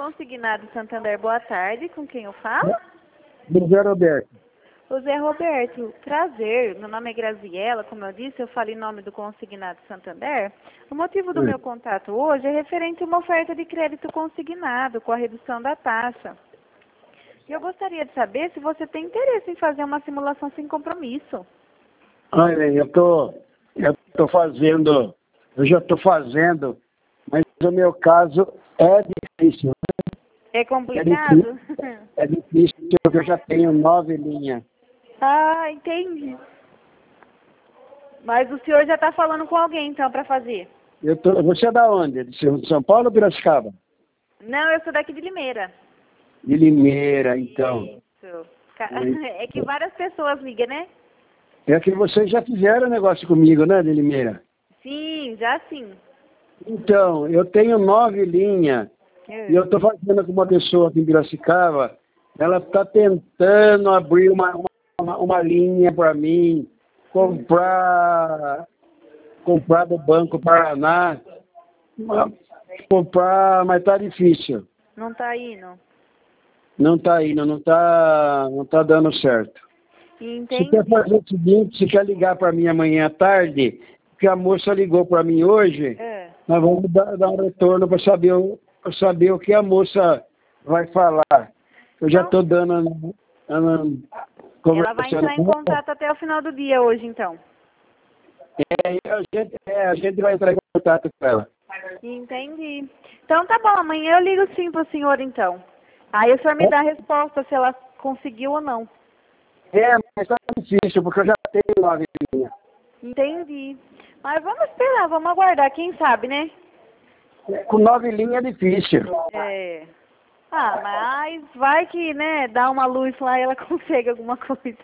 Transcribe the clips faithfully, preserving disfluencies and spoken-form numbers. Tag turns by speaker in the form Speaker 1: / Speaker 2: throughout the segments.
Speaker 1: Consignado Santander, boa tarde. Com quem eu falo?
Speaker 2: José Roberto.
Speaker 1: O Zé Roberto, prazer. Meu nome é Graziela, como eu disse, eu falo em nome do Consignado Santander. O motivo do
Speaker 2: Sim.
Speaker 1: meu contato hoje é referente a uma oferta de crédito consignado com a redução da taxa. E eu gostaria de saber se você tem interesse em fazer uma simulação sem compromisso.
Speaker 2: Olha, eu tô, eu tô fazendo, eu já estou fazendo, mas o meu caso é difícil.
Speaker 1: É
Speaker 2: É
Speaker 1: complicado?
Speaker 2: difícil, é difícil porque eu já tenho nove linhas.
Speaker 1: Ah, entendi. Mas o senhor já está falando com alguém, então, para fazer?
Speaker 2: Eu tô, você é da onde? De São Paulo ou Piracicaba?
Speaker 1: Não, eu sou daqui de Limeira.
Speaker 2: De Limeira, então.
Speaker 1: Isso. Ca- É que várias pessoas ligam, né?
Speaker 2: É que vocês já fizeram negócio comigo, né, de Limeira?
Speaker 1: Sim, já sim.
Speaker 2: Então, eu tenho nove linhas e eu estou fazendo com uma pessoa aqui em Piracicaba. Ela está tentando abrir uma, uma, uma linha para mim, comprar, comprar do Banco Paraná, uma- comprar, mas está difícil.
Speaker 1: Não tá indo?
Speaker 2: Não está indo, não está não tá dando certo. Você
Speaker 1: Entendi.
Speaker 2: quer fazer o seguinte, você quer ligar para mim amanhã à tarde, porque a moça ligou para mim hoje,
Speaker 1: É.
Speaker 2: nós vamos dar, dar um retorno para saber, o- pra saber o que a moça vai falar. Eu já
Speaker 1: Então,
Speaker 2: estou dando, dando
Speaker 1: ela vai
Speaker 2: conversando
Speaker 1: entrar em
Speaker 2: com ela.
Speaker 1: contato até o final do dia hoje, então.
Speaker 2: É, a, gente, é, a gente vai entrar em contato com ela.
Speaker 1: Entendi. Então tá bom, amanhã eu ligo sim pro senhor, então. Aí o senhor me dá a resposta se ela conseguiu ou não.
Speaker 2: É, mas está difícil, porque eu já tenho nove linhas.
Speaker 1: Entendi. Mas vamos esperar, vamos aguardar, quem sabe, né?
Speaker 2: Com nove linhas é difícil.
Speaker 1: É. Ah, mas vai que, né, dá uma luz lá e ela consegue alguma coisa.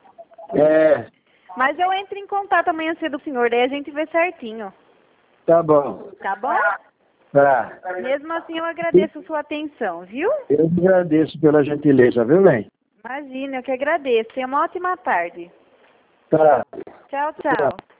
Speaker 2: É,
Speaker 1: Mas eu entro em contato amanhã cedo com o senhor, daí a gente vê certinho.
Speaker 2: tá bom.
Speaker 1: Tá bom?
Speaker 2: Tá.
Speaker 1: Mesmo assim, eu agradeço a sua atenção, viu?
Speaker 2: Eu agradeço pela gentileza, viu, bem?
Speaker 1: Imagina, eu que agradeço. Tenha uma ótima tarde.
Speaker 2: Tá.
Speaker 1: Tchau, tchau.